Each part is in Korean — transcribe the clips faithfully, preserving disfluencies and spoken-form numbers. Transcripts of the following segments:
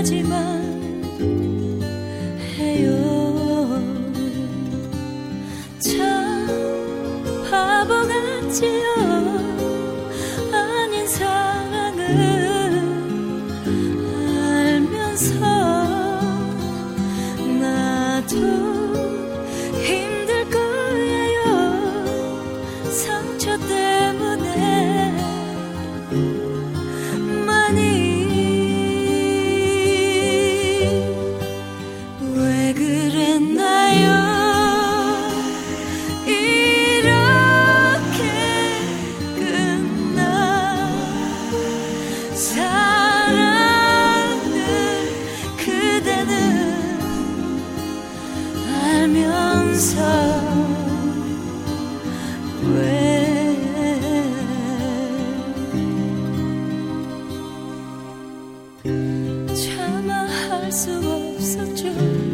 하지만 해요. 참 바보같지요. 아닌 사랑을 알면서 나도 힘들 거예요. 상처 때문에 많이. 왜 그랬나요? 이렇게 끝나 사랑을 그대는 알면서 왜 차마 할 수 없었죠.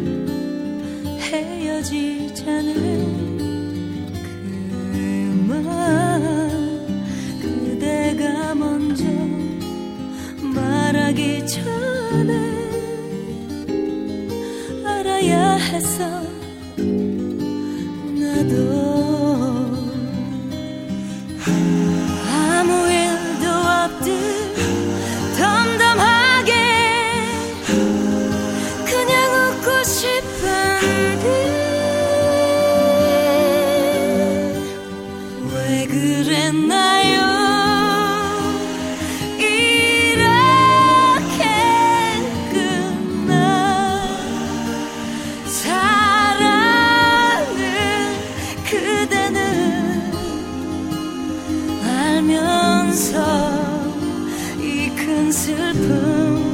헤어지자는 그만 그대가 먼저 말하기 전에 알아야 했어. 나도 아무 일도 없듯 덤덤하게 그냥 웃고 싶은데 왜 그랬나요? 이렇게 끝나 사랑을 그대는 알면서 이 큰 슬픔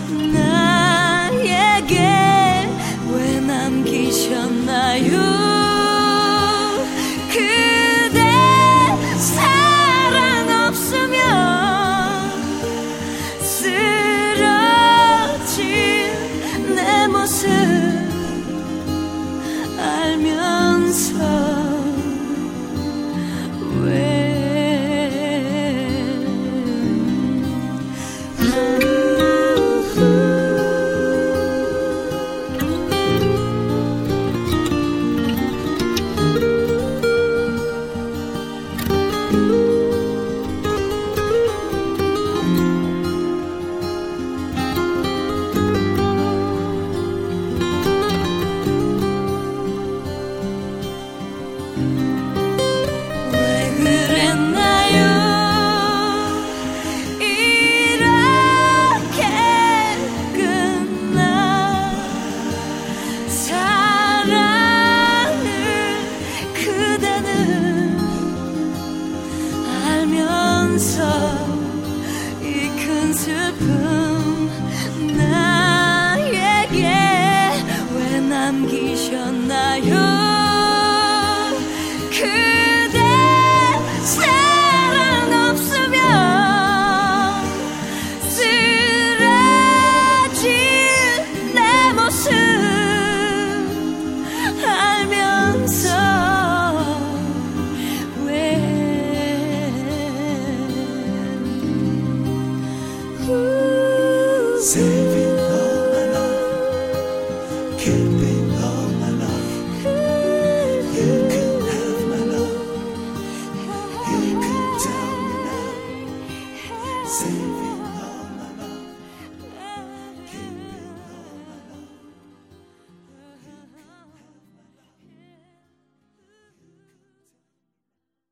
나에게 왜 남기셨나요? 그대 사랑 없으면 쓰러진 내 모습 알면서 왜 이 큰 슬픔 나에게 왜 남기셨나요? 그대 사랑 없으면 쓰러진 내 모습 알면서 Saving all my love, keeping all my love. You can have my love, you can tell me now. Saving